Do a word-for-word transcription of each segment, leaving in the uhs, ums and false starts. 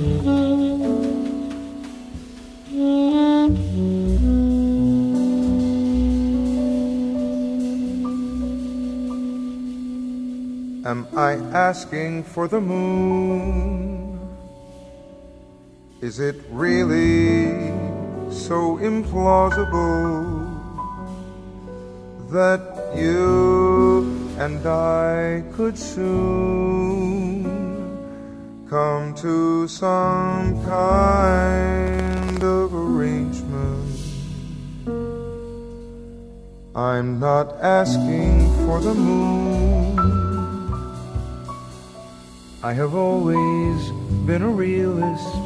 Am I asking for the moon? Is it really so implausible that you and I could soon come to some kind of arrangement? I'm not asking for the moon. I have always been a realist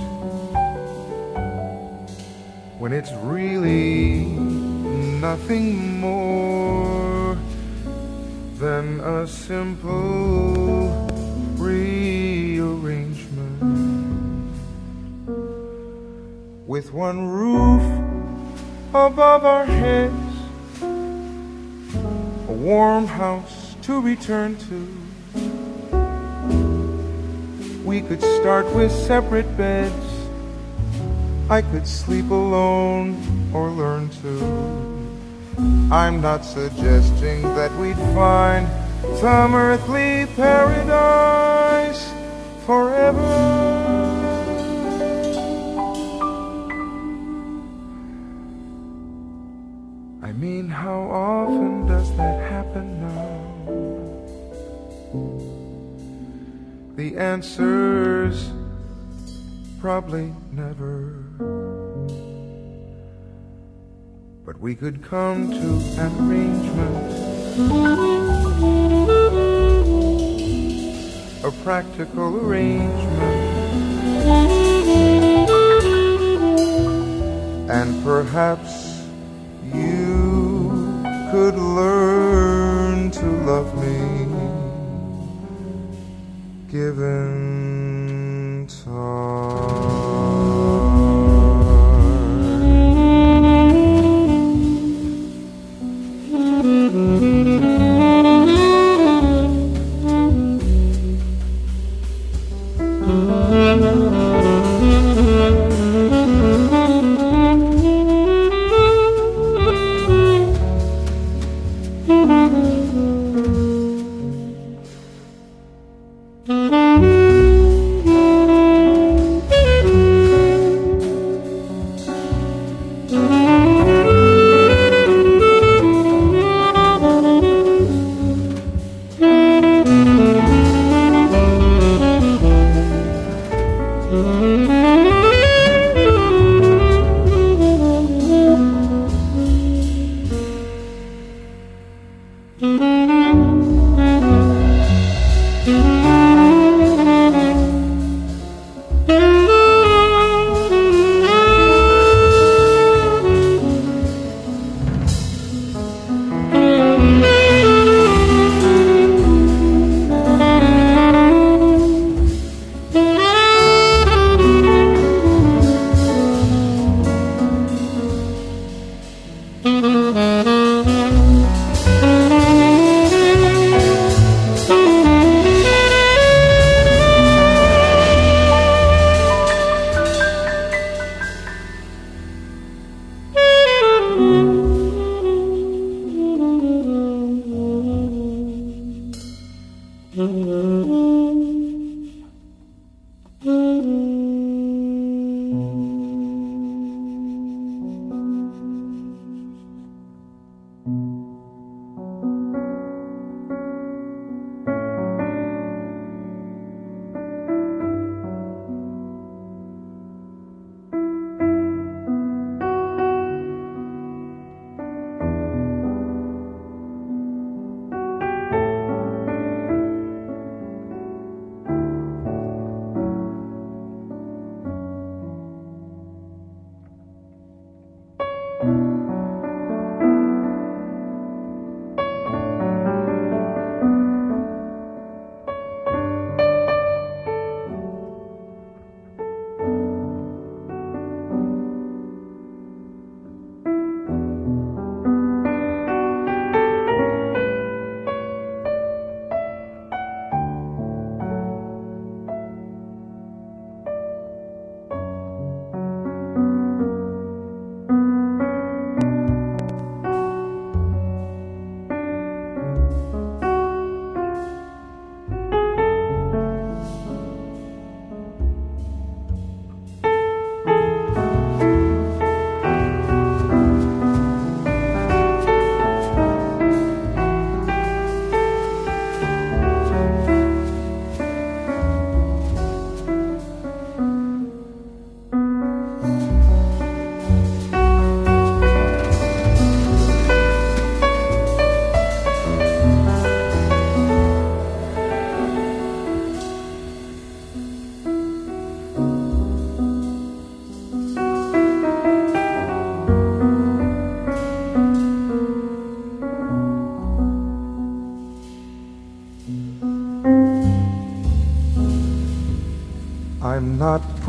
when it's really nothing more than a simple rearrangement. With one roof above our heads, a warm house to return to. We could start with separate beds. I could sleep alone or learn to. I'm not suggesting that we'd find some earthly paradise forever. I mean, how often does that happen now? The answer's probably never. But we could come to an arrangement, a practical arrangement, and perhaps you could learn to love me, given time.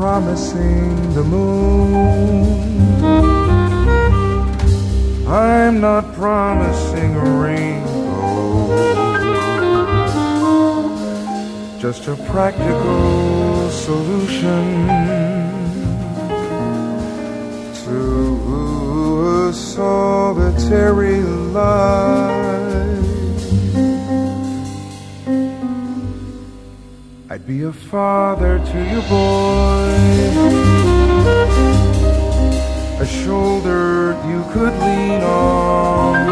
promising the moon. I'm not promising a rainbow, just a practical solution to a solitary life. I'd be a father to your boy, a shoulder you could lean on.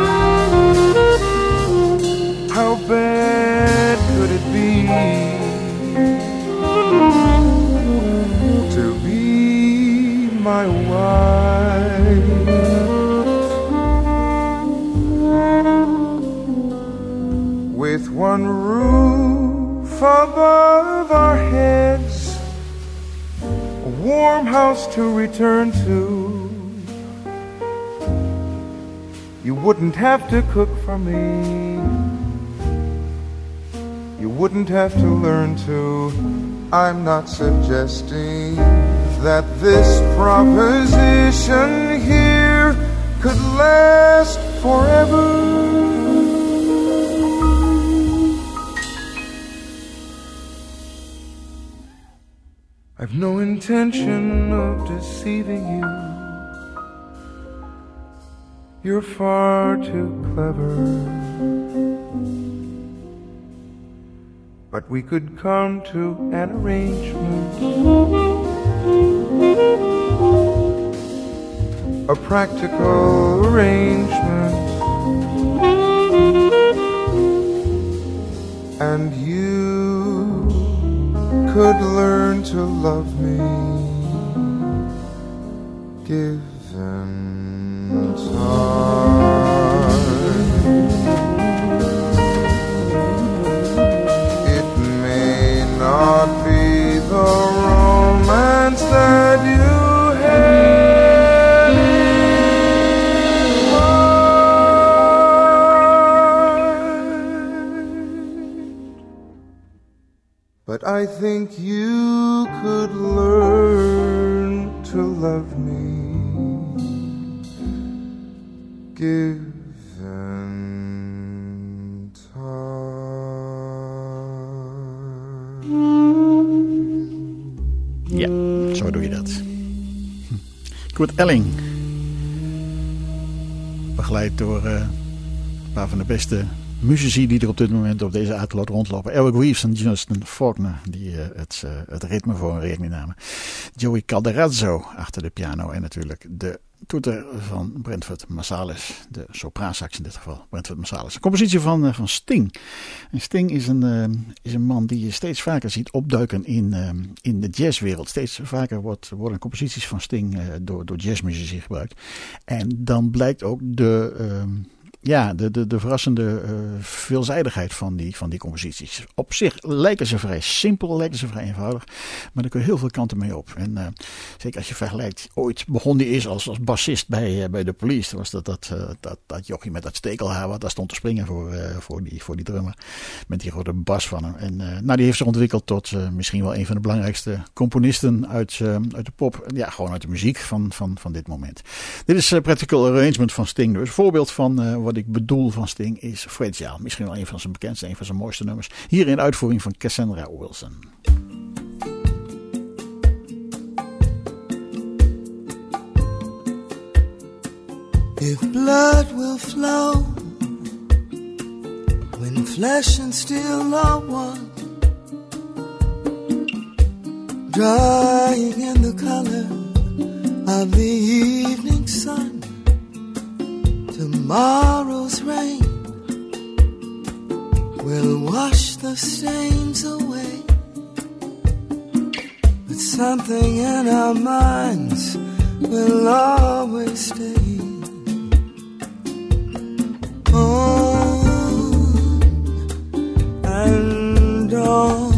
How bad could it be to be my wife? With one roof above our heads, a warm house to return to. You wouldn't have to cook for me, you wouldn't have to learn to. I'm not suggesting that this proposition here could last forever. I've no intention of deceiving you. You're far too clever. But we could come to an arrangement, a practical arrangement, and you could learn to love me, given time. It may not be the romance that you had in mind, but I think you could learn to love me, given time. Ja, zo doe je dat. Kurt Elling. Begeleid door uh, een paar van de beste muzici die er op dit moment op deze aardkloot rondlopen. Eric Reeves en Justin Faulkner, die uh, het, uh, het ritme voor een rekening namen. Joey Calderazzo achter de piano en natuurlijk de toeter van Brentford Marsalis, de sopraansax in dit geval, Brentford Marsalis. Een compositie van, uh, van Sting. En Sting is een, uh, is een man die je steeds vaker ziet opduiken in, uh, in de jazzwereld. Steeds vaker wordt, worden composities van Sting uh, door, door jazzmuzici gebruikt. En dan blijkt ook de... Uh, Ja, de, de, de verrassende uh, veelzijdigheid van die, van die composities. Op zich lijken ze vrij simpel, lijken ze vrij eenvoudig. Maar er kun je heel veel kanten mee op. En uh, zeker als je vergelijkt. Ooit begon hij eerst als, als bassist bij, uh, bij The Police. Toen was dat dat, uh, dat, dat jochie met dat stekelhaar wat daar stond te springen voor, uh, voor, die, voor die drummer. Met die grote bas van hem. En uh, nou, die heeft zich ontwikkeld tot uh, misschien wel een van de belangrijkste componisten uit, uh, uit de pop. Ja, gewoon uit de muziek van, van, van dit moment. Dit is uh, Practical Arrangement van Sting. Dus een voorbeeld van... Uh, Wat ik bedoel van Sting is Fragile. Misschien wel een van zijn bekendste, een van zijn mooiste nummers. Hier in de uitvoering van Cassandra Wilson. If blood will flow when flesh and steel are one, drying in the color of the evening sun, tomorrow's rain will wash the stains away, but something in our minds will always stay. On and on.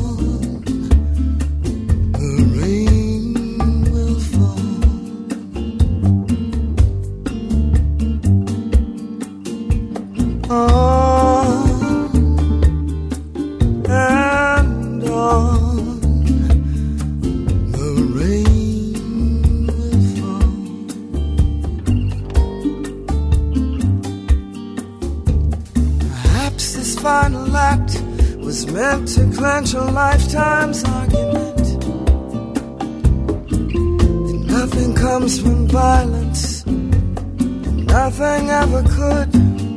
On and on, the rain act was meant to clench a lifetime's argument. And nothing comes from violence, and nothing ever could.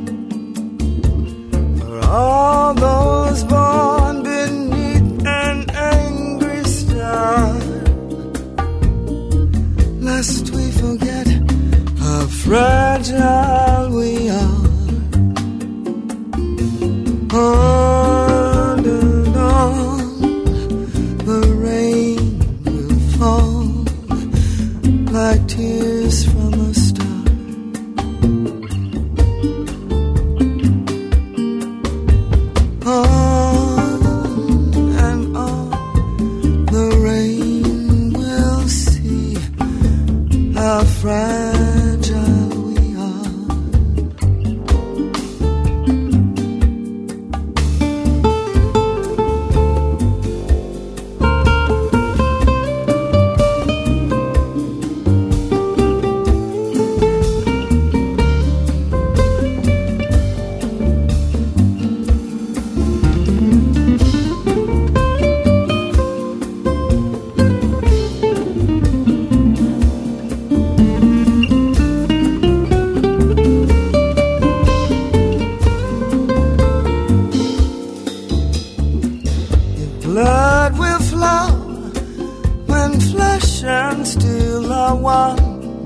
For all those born beneath an angry star, lest we forget how fragile we are. On and on, the rain will fall like tears from a star. On and on, the rain will see how fragile we are. Blood will flow when flesh and steel are one,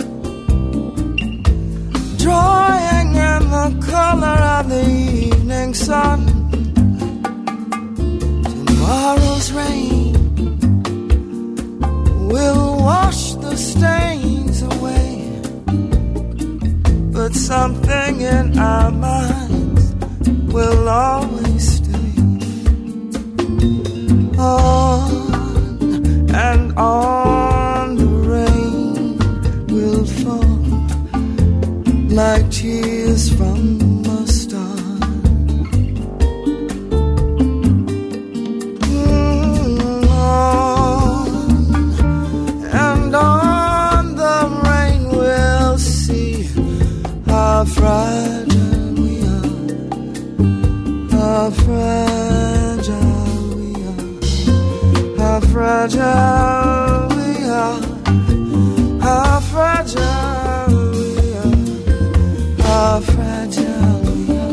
drawing in the color of the evening sun. Tomorrow's rain will wash the stains away, but something in our minds will always stay. On and on, the rain will fall like tears from a star. Mm, on and on, the rain will see how fragile we are, how fragile. How fragile we are, how fragile we are, how fragile we are.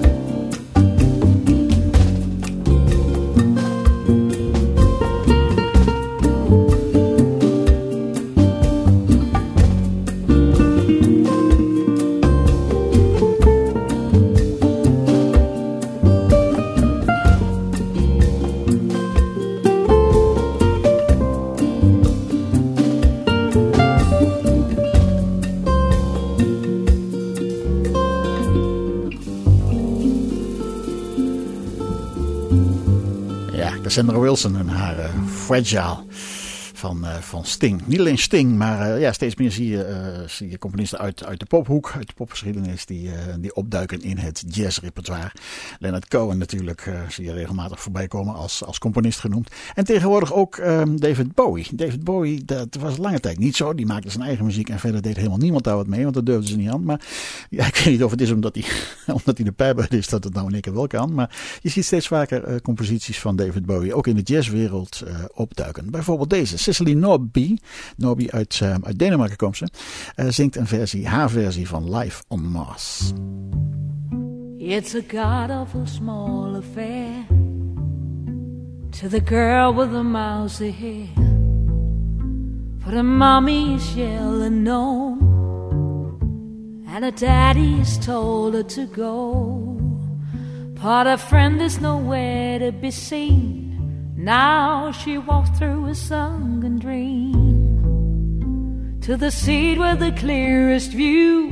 Cassandra Wilson en haar uh, Fragile van, uh, van Sting. Niet alleen Sting, maar uh, ja, steeds meer zie je, uh, zie je componisten uit, uit de pophoek, uit de popgeschiedenis, die, uh, die opduiken in het jazzrepertoire. Leonard Cohen natuurlijk uh, zie je regelmatig voorbij komen als, als componist genoemd. En tegenwoordig ook um, David Bowie. David Bowie, dat was lange tijd niet zo. Die maakte zijn eigen muziek en verder deed helemaal niemand daar wat mee, want dat durfden ze niet aan. Maar ja, ik weet niet of het is omdat hij, omdat hij de pijper is dat het nou in één keer wel kan. Maar je ziet steeds vaker uh, composities van David Bowie ook in de jazzwereld uh, opduiken. Bijvoorbeeld deze, Cicely Norby. Norby uit, uh, uit Denemarken komt ze. Uh, zingt een versie, haar versie van Life on Mars. It's a god-awful small affair to the girl with the mousy hair, for the mommy is yelling no, and her daddy has told her to go. But her friend is nowhere to be seen. Now she walks through a sunken dream to the seat with the clearest view,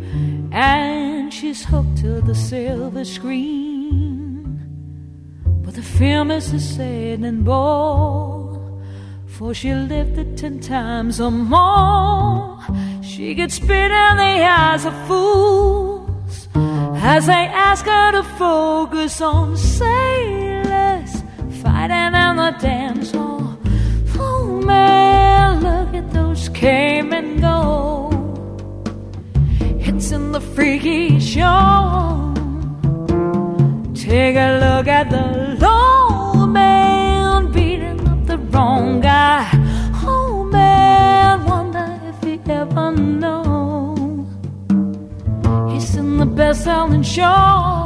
and she's hooked to the silver screen. But the film is a saddening bore, for she lived it ten times or more. She gets spit in the eyes of fools as they ask her to focus on sailors fighting in the dance hall. Oh man, look at those came and go. It's in the freaky show. Take a look at the best-selling show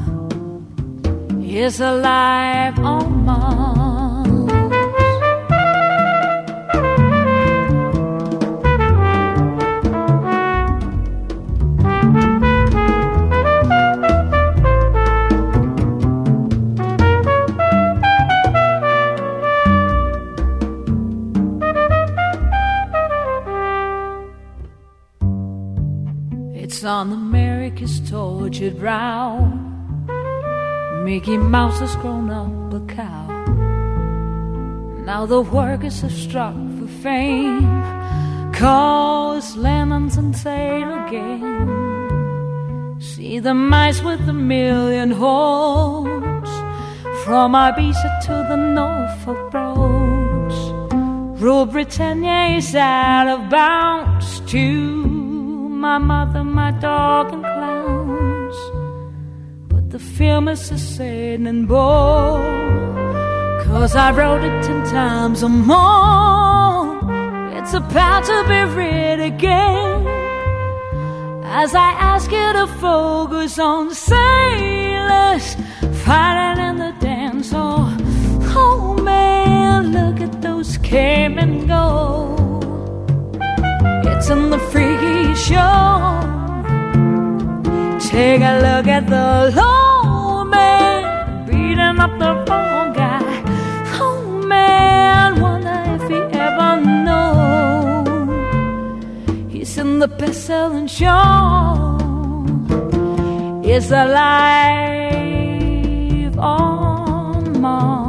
is alive on Mars. It's on America's tortured brow. Mickey Mouse has grown up a cow. Now the workers have struck for fame, 'cause Lennon's on sale again. See the mice with a million holes, from Ibiza to the Norfolk Broads. Rule Britannia is out of bounds to my mother, my dog, and clowns. But the film is a sad and bore, 'cause I wrote it ten times or more. It's about to be read again, as I ask you to focus on sailors fighting in the dance hall. Oh man, look at those came and go. It's in the freaky show. Take a look at the low man beating up the wrong guy. Oh man, wonder if he ever knows. He's in the best-selling show. It's alive on Mars.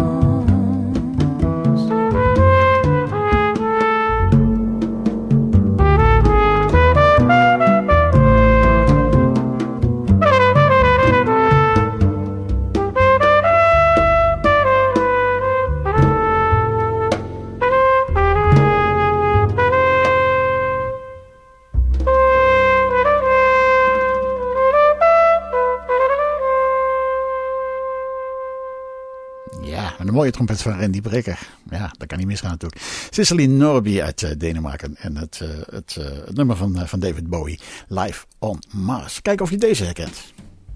Een mooie trompet van Randy Brecker. Ja, dat kan niet misgaan natuurlijk. Cicely Norby uit uh, Denemarken. En het, uh, het, uh, het nummer van, uh, van David Bowie. Live on Mars. Kijk of je deze herkent.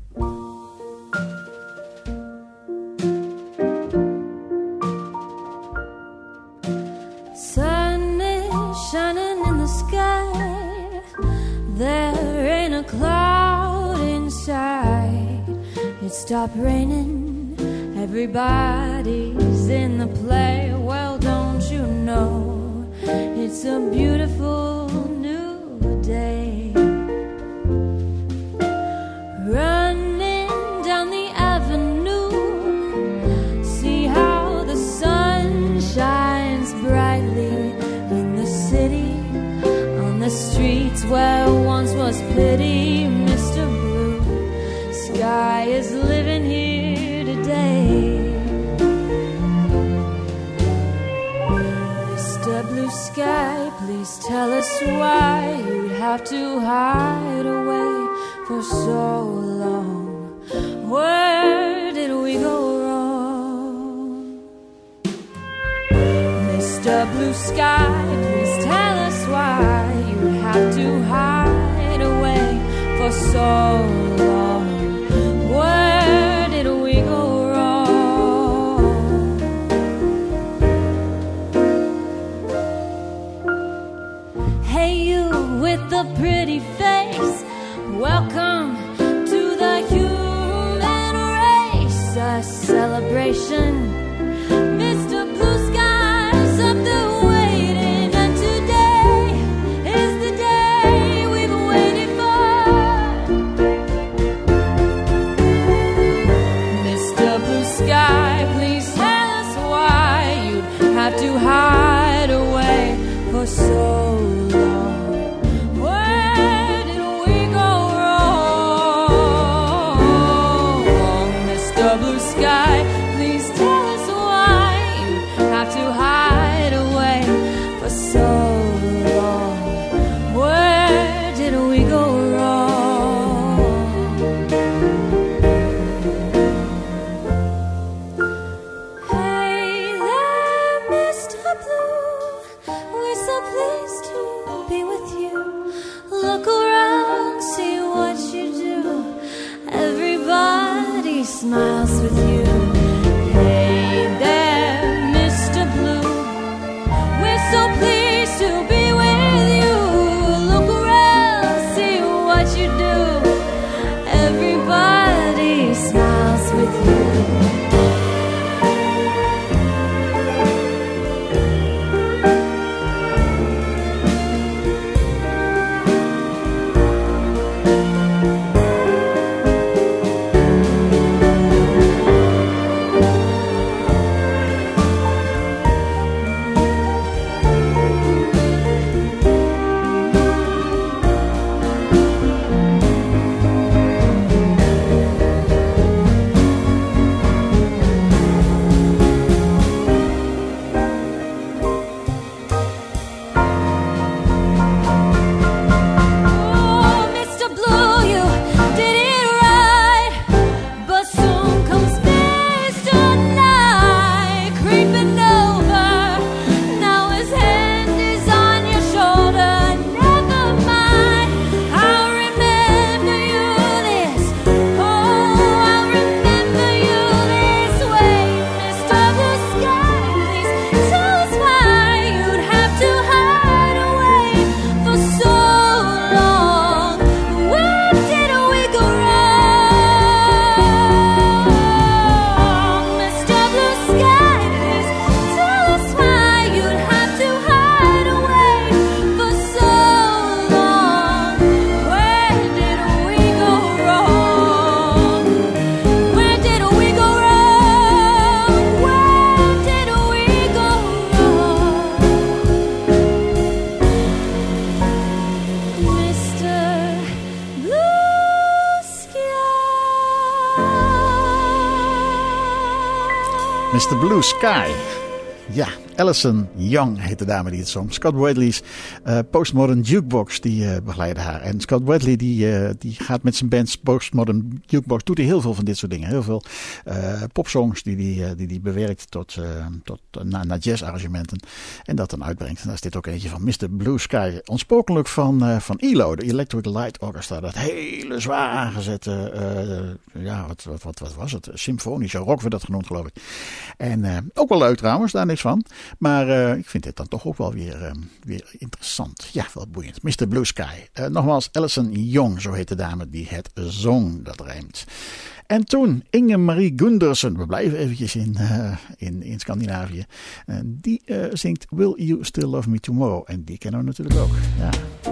Sun is shining in the sky. There ain't a cloud inside. It stopped raining. Everybody's in the play. Well, don't you know it's a beautiful new day. Running down the avenue, see how the sun shines brightly in the city, on the streets where once was pity. Mister Blue Sky is living here today. Mister Blue Sky, please tell us why you have to hide away for so long. Where did we go wrong? Mister Blue Sky, please tell us why you have to hide away for so long. Where did we go wrong? Hey, you with the pretty face, welcome to the human race. A celebration. Mister Blue Sky's up there waiting, and today is the day we've been waiting for. Mister Blue Sky, please tell us why you'd have to hide away for so long. Where did we go wrong? Mister Blue Sky, please tell us why you have to hide away for so long. Where did we go wrong? Hey there, Mister Blue, we're so pleased smiles with you. Hey there, Mister Blue, we're so pleased to be with you. Look around, see what you do. Everybody smiles with you. mister Blue Sky. Ja, Alison Young heet de dame die het zong. Scott Bradley's uh, Postmodern Jukebox die uh, begeleidde haar. En Scott Bradley die, uh, die gaat met zijn bands Postmodern Jukebox. Doet hij heel veel van dit soort dingen. Heel veel uh, popsongs die hij die, die, die bewerkt tot, uh, tot, uh, naar, naar jazzarrangementen. En dat dan uitbrengt. En daar is dit ook eentje van mister Blue Sky. Oorspronkelijk van, uh, van E L O, de Electric Light Orchestra. Dat hele zwaar aangezette, uh, ja, wat, wat, wat, wat was het? Symfonische rock werd dat genoemd, geloof ik. En uh, ook wel leuk trouwens, daar niks van. Maar uh, ik vind dit dan toch ook wel weer, uh, weer interessant. Ja, wel boeiend. mister Blue Sky. Uh, nogmaals, Alison Young, zo heet de dame die het zong, dat rijmt. En toen Inge-Marie Gundersen, we blijven eventjes in, uh, in, in Scandinavië. Uh, die uh, zingt Will You Still Love Me Tomorrow. En die kennen we natuurlijk ook. Ja.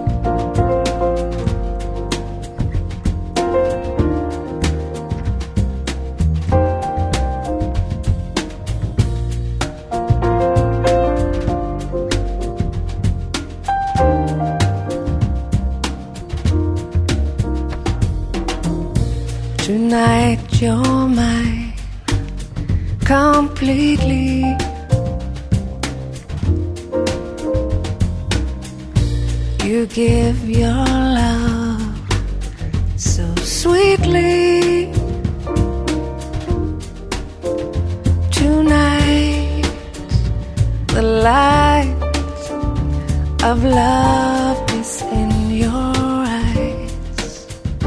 Tonight you're mine completely. You give your love so sweetly. Tonight the light of love is in your eyes.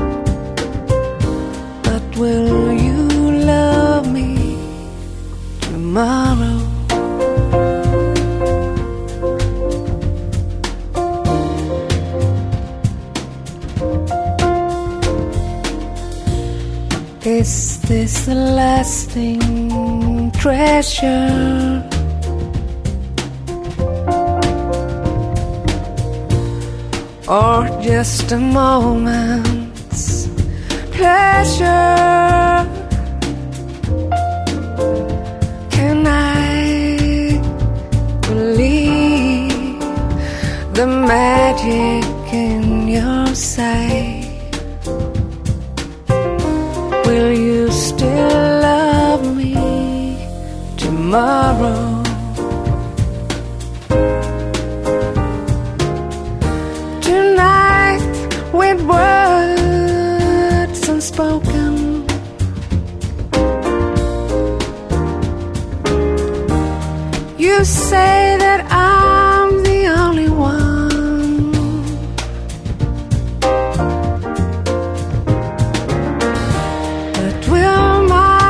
But will you love me tomorrow? Is this a lasting treasure? Or just a moment's pleasure? Can I believe the magic in your sight? Will you still love me tomorrow? Tonight, with words unspoken, you say that I'm the only one. But will my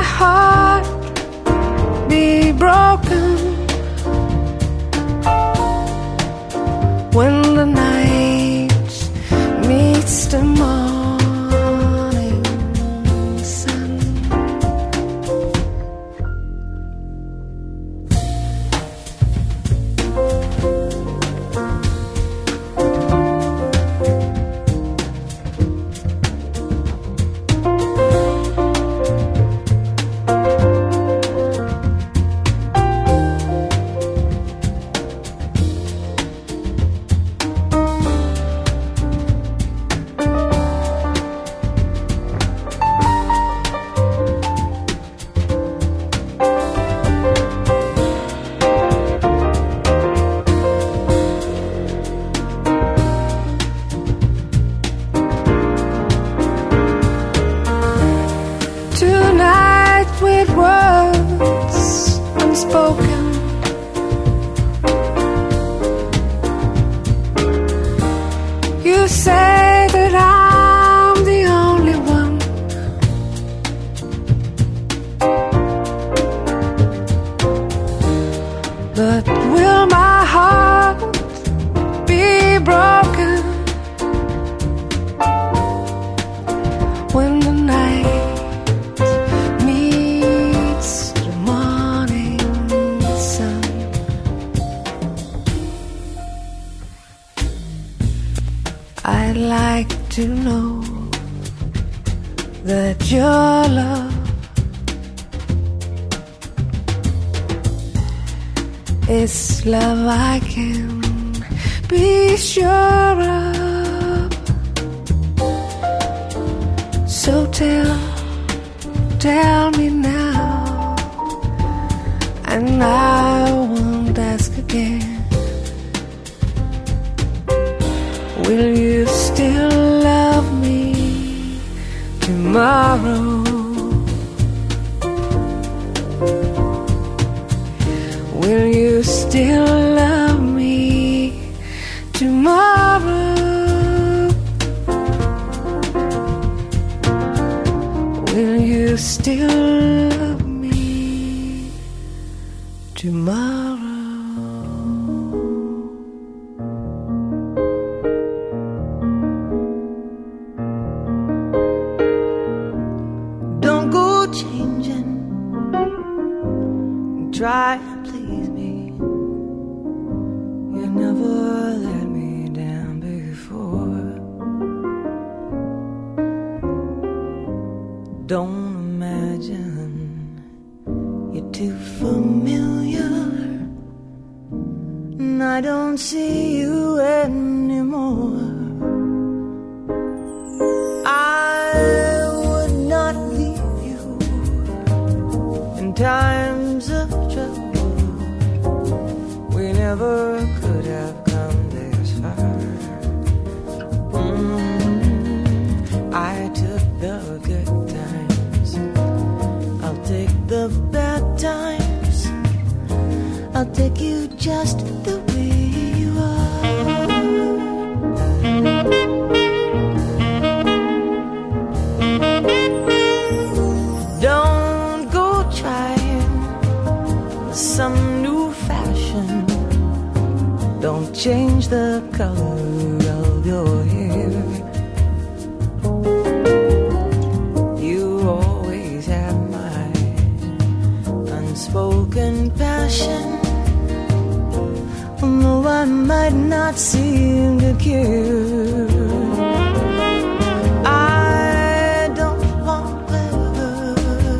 I'd like to know that your love is love I can be sure of. So tell, tell me now, and I won't ask again. Will you still love me tomorrow? Will you still love me tomorrow? Will you still love me tomorrow? Try and please me. You never let me down before. Don't imagine you're too familiar, and I don't see you anymore. I would not leave you in times of trouble. We never could have come this far. Mm-hmm. I took the good times, I'll take the bad times. I'll take you just the way you are. Don't go trying some new fashion. Don't change the color of your hair. You always have my unspoken passion, although I might not seem to care. I don't want clever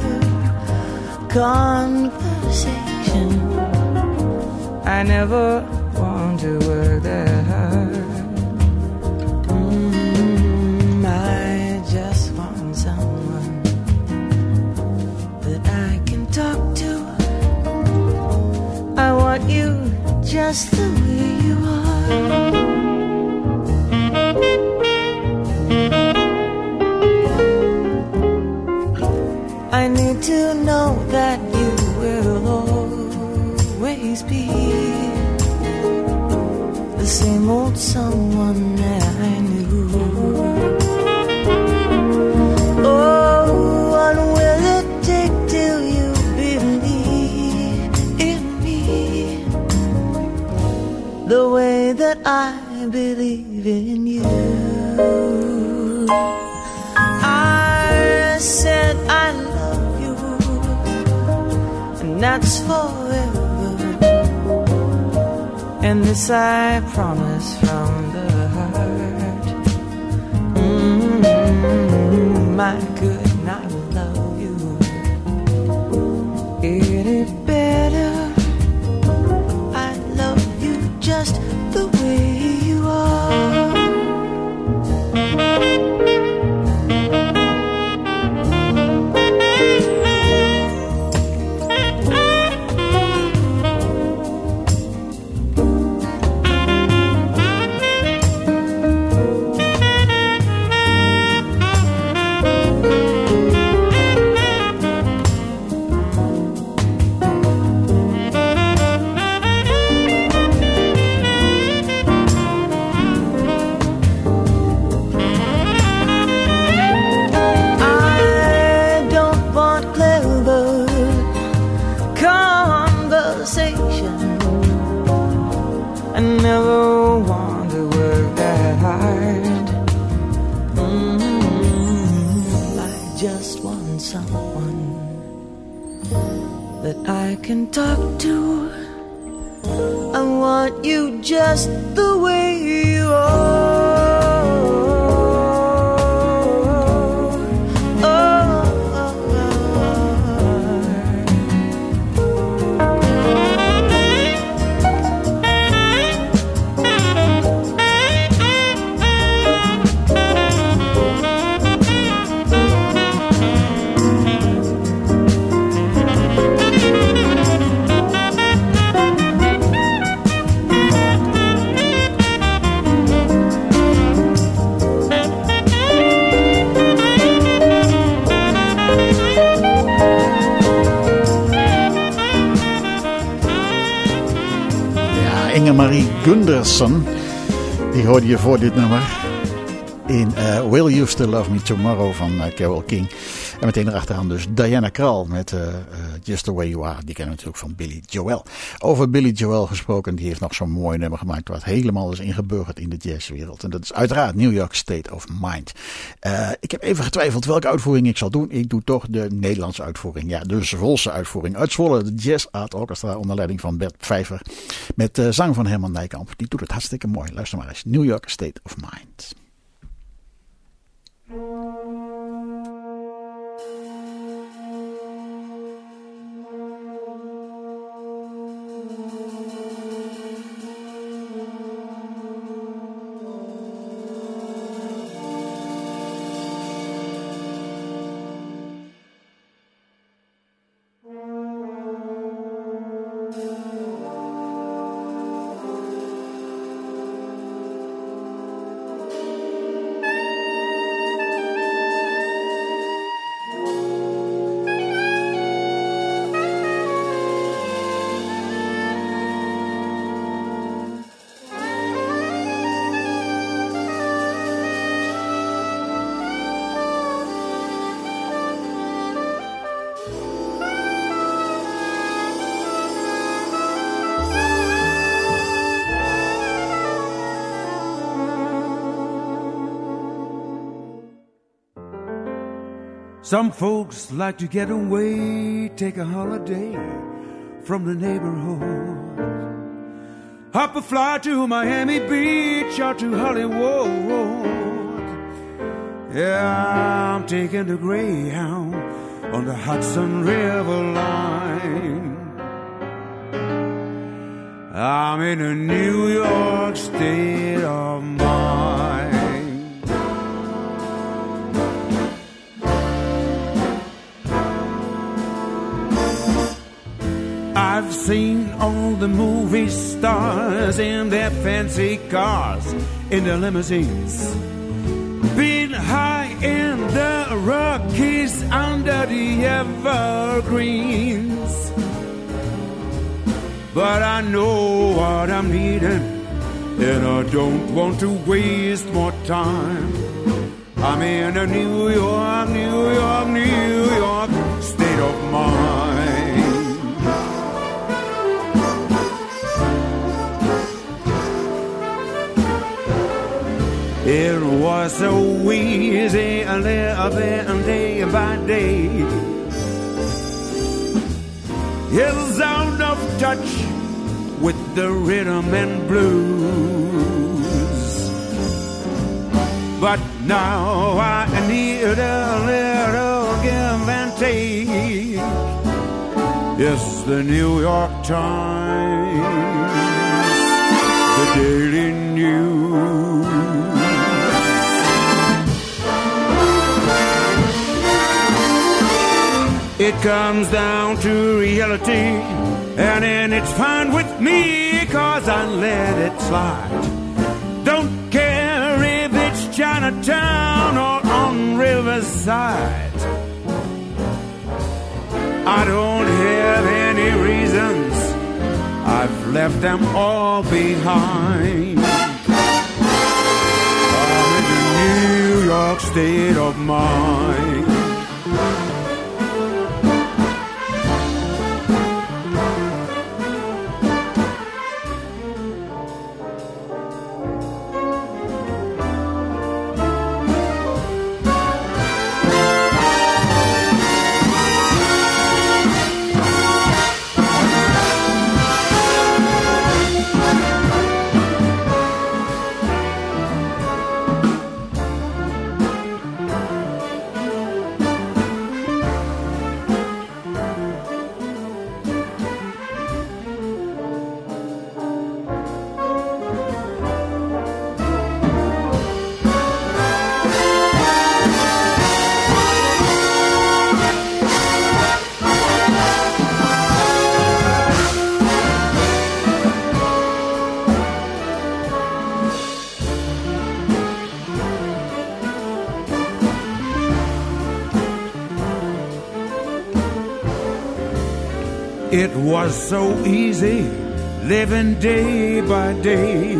conversation. I never want to work that hard. Mm, I just want someone that I can talk to. I want you just the way you are. I need to know that you will always be the same old someone that I knew. Oh, what will it take till you believe in me the way that I believe in you? I said I love you, and that's forever. And this I promise from the heart. Mm-hmm. I could not love you any better. I love you just the way you are. I never want to work that hard. Mm-hmm. I just want someone that I can talk to. I want you just the way you are. Gunderson. Die hoorde je voor dit nummer in uh, Will You Still Love Me Tomorrow van uh, Carole King. En meteen erachteraan dus Diana Krall met uh, uh, Just The Way You Are. Die kennen we natuurlijk van Billy Joel. Over Billy Joel gesproken, die heeft nog zo'n mooi nummer gemaakt wat helemaal is ingeburgerd in de jazzwereld. En dat is uiteraard New York State of Mind. Uh, ik heb even getwijfeld welke uitvoering ik zal doen. Ik doe toch de Nederlandse uitvoering. Ja, de Zwolse uitvoering. Uit Zwolle, de Jazz Art Orchestra onder leiding van Bert Pfeiffer. Met uh, zang van Herman Nijkamp. Die doet het hartstikke mooi. Luister maar eens. New York State of Mind. Some folks like to get away, take a holiday from the neighborhood. Hop a fly to Miami Beach or to Hollywood. Yeah, I'm taking the Greyhound on the Hudson River line. I'm in a New York state of mind. I've seen all the movie stars in their fancy cars, in their limousines, been high in the Rockies under the evergreens. But I know what I'm needing, and I don't want to waste more time. I'm in a New York, New York, New York state of mind. It was so easy living day by day. It was out of touch with the rhythm and blues. But now I need a little give and take. It's the New York Times, the Daily News. It comes down to reality, and then it's fine with me, 'cause I let it slide. Don't care if it's Chinatown or on Riverside. I don't have any reasons, I've left them all behind. I'm in the New York state of mind. It was so easy living day by day,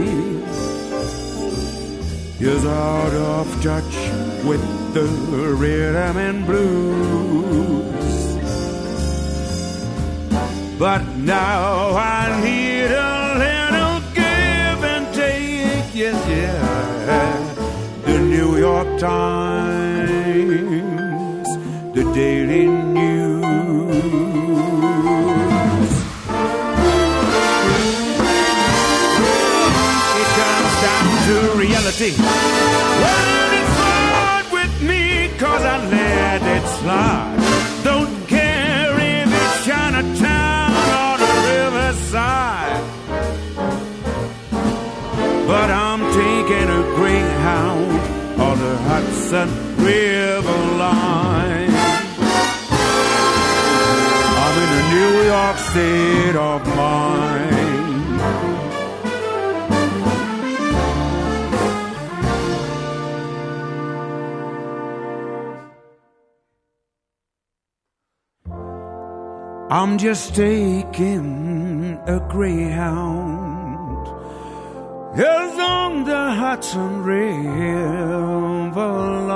is out of touch with the rhythm and blues. But now I need a little give and take, yes, yeah. The New York Times, the Daily News. It comes down to reality. Well, it's fought with me, cause I let it slide. Don't care if it's Chinatown or the Riverside, but I'm taking a Greyhound on the Hudson River line. I'm in a New York state of mind. I'm just taking a Greyhound along the Hudson River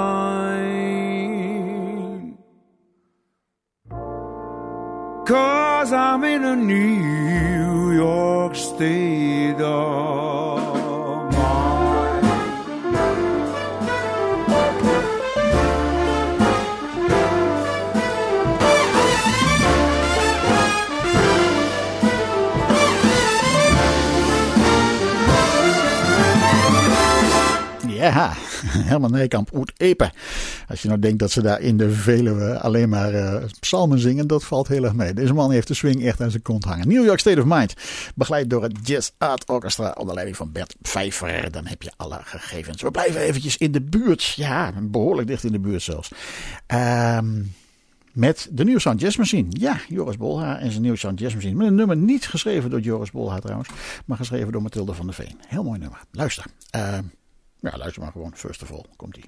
line, 'cause I'm in a New York state of mind. Ja, Herman Nijkamp uit Epe. Als je nou denkt dat ze daar in de Veluwe alleen maar uh, psalmen zingen, dat valt heel erg mee. Deze man heeft de swing echt aan zijn kont hangen. New York State of Mind, begeleid door het Jazz Art Orchestra onder leiding van Bert Pfeiffer. Dan heb je alle gegevens. We blijven eventjes in de buurt. Ja, behoorlijk dicht in de buurt zelfs. Um, Met de New Sound Jazz Machine. Ja, Joris Bolhaar en zijn New Sound Jazz Machine. Met een nummer niet geschreven door Joris Bolhaar trouwens, maar geschreven door Mathilde van der Veen. Heel mooi nummer. Luister. Uh, ja, luister maar gewoon. First of all, komt-ie.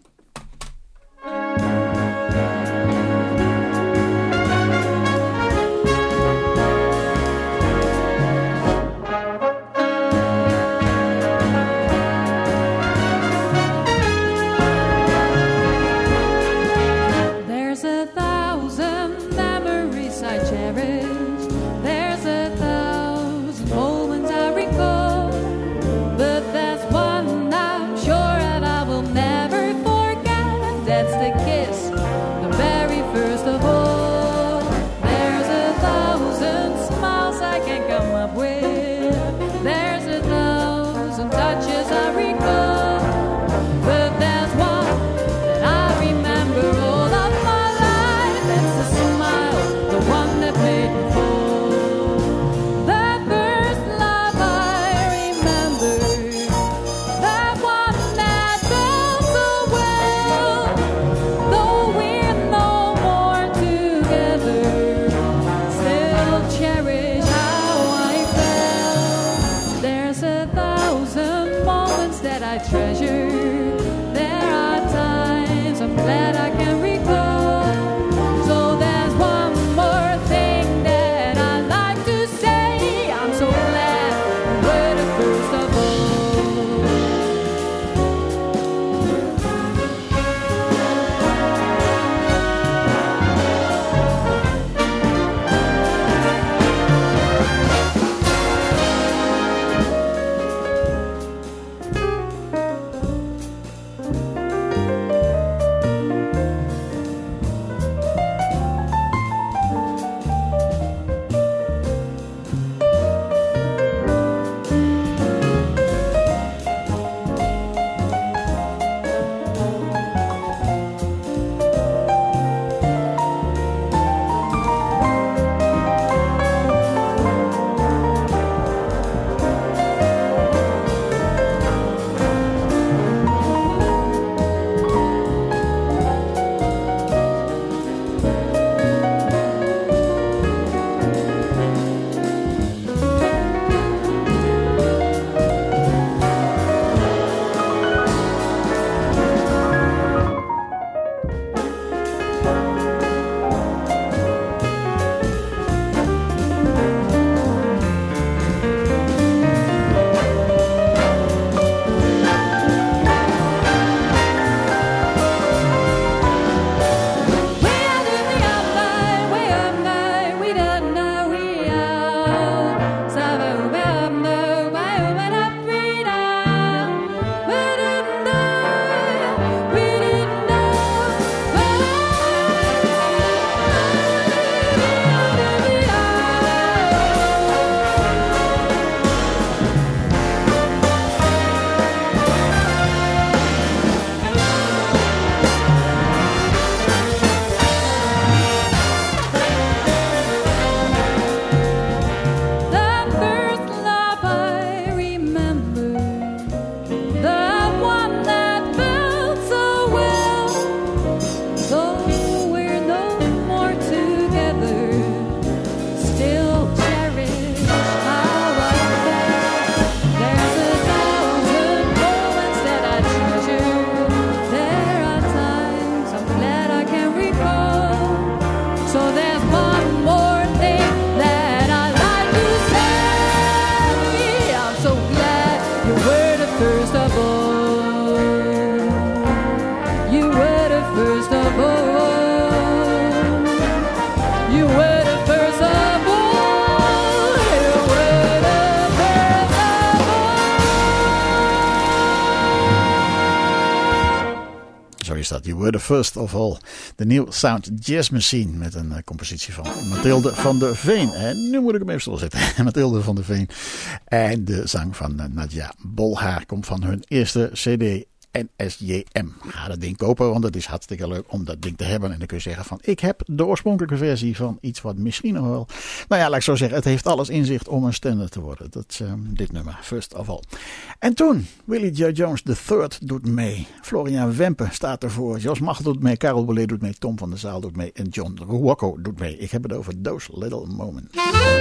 There's a thousand memories I cherish. There's a thousand moments I recall. But there's one I'm sure that I will never forget. That's the kiss, the very first of all. There's a thousand smiles I can come up with. There's a thousand touches I recall. But there's one that I remember all of my life. That's the smile, the one that made me fall. The first love I remember, that one that felt so well. Though we're no more together, still cherish how I felt. There's a thousand moments that I treasure. There are times I'm glad I can recall. So there's one more thing that I like to say. I'm so glad we're the first of all. is dat. You Were the First of All. De New Sound Jazz Machine met een uh, compositie van Mathilde van der Veen. En nu moet ik hem even stilzetten. Mathilde van der Veen. En de zang van uh, Nadja Bolhaar komt van hun eerste cd. N S J M. Ga dat ding kopen, want het is hartstikke leuk om dat ding te hebben. En dan kun je zeggen van, ik heb de oorspronkelijke versie van iets wat misschien nog wel... Nou ja, laat ik zo zeggen, het heeft alles in zich om een standaard te worden. Dat is uh, dit nummer, First of All. En toen, Willie J. Jones de derde doet mee. Florian Wempe staat ervoor. Jos Machel doet mee, Karel Bolet doet mee, Tom van der Zaal doet mee en John Ruocco doet mee. Ik heb het over Those Little Moments.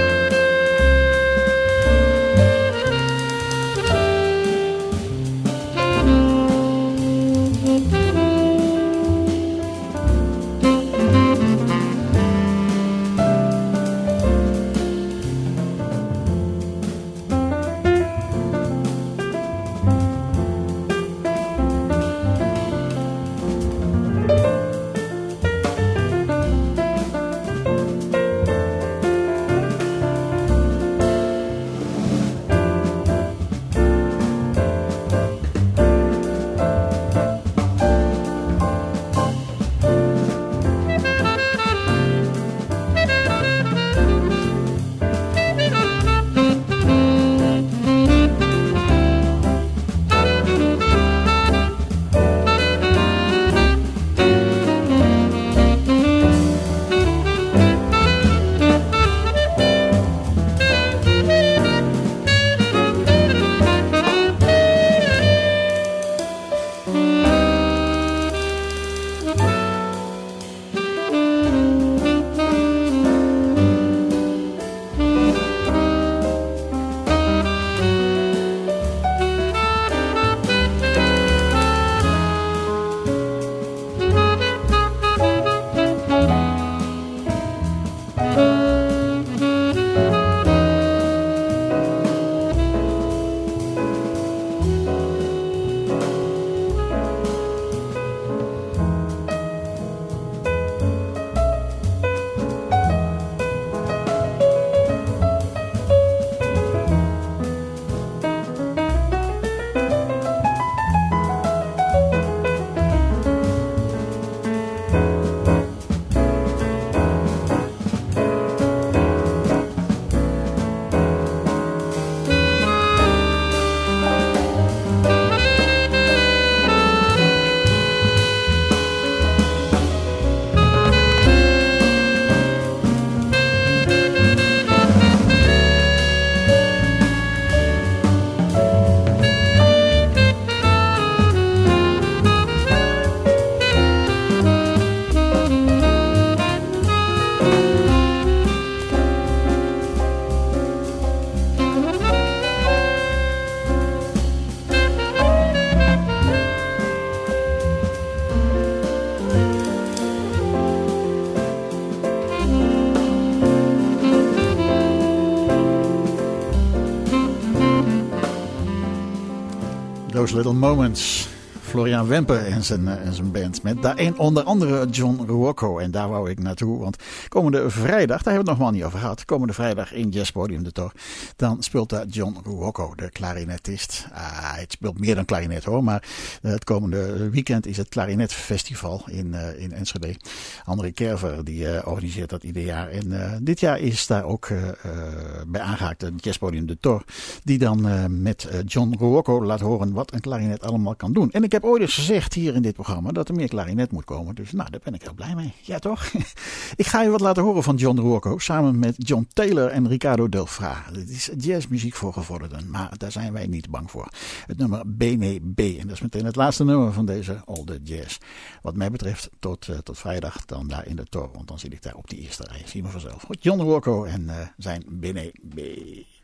Those Little Moments. Florian Wempe en zijn, uh, en zijn band. Met daarin onder andere John Ruocco. En daar wou ik naartoe. Want komende vrijdag, daar hebben we het nog maar niet over gehad. Komende vrijdag in Jazzpodium de Tor. Dan speelt daar John Ruocco, de klarinetist. Uh, hij speelt meer dan klarinet hoor. Maar uh, het komende weekend is het klarinetfestival in, uh, in Enschede. André Kerver die uh, organiseert dat ieder jaar. En uh, dit jaar is daar ook uh, uh, bij aangehaakt het Jazzpodium de Tor. Die dan uh, met uh, John Ruocco laat horen wat een klarinet allemaal kan doen. En ik heb ooit eens gezegd hier in dit programma dat er meer klarinet moet komen. Dus nou, daar ben ik heel blij mee. Ja toch? Ik ga je wat laten horen van John Ruocco samen met John Taylor en Ricardo Delfra. Dit is jazzmuziek voor gevorderden, maar daar zijn wij niet bang voor. Het nummer Bene B. En dat is meteen het laatste nummer van deze Olde Jazz. Wat mij betreft tot, uh, tot vrijdag dan daar in de Tor. Want dan zit ik daar op die eerste rij. Zie je me vanzelf. John Ruocco en uh, zijn Bene B.